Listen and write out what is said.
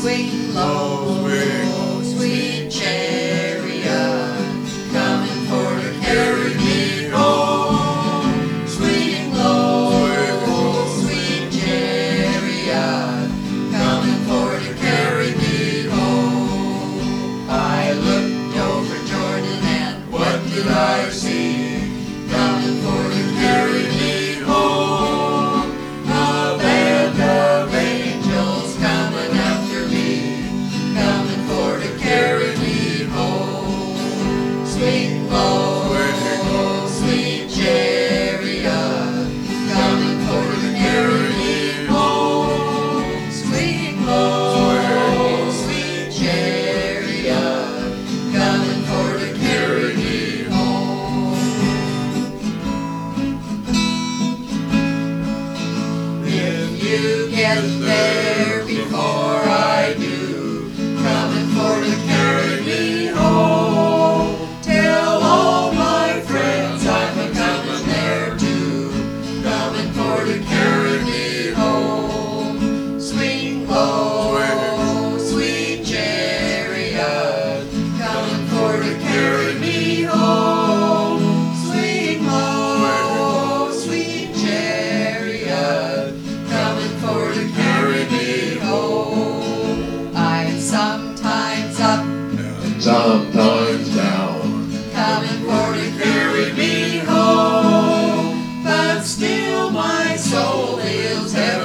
Swing low, sweet chariot, coming for to carry me home. Swing low, sweet chariot, coming for to carry me home. I looked over Jordan and what did I see? Coming for to carry me home. A band of angels coming after me, coming for to carry me home. Swing low, sweet chariot, coming for to carry me home. Swing low, sweet chariot, coming for to carry me home. If you get there before I do, coming for to carry me home. Tell all my friends I'm a-coming there too, coming for to carry me home. Swing low, sweet chariot, coming for to carry me home. Swing low, sweet chariot, coming for to carry me home. I'm sometimes up, Sometimes down, coming for to carry me home, but still my soul feels heavy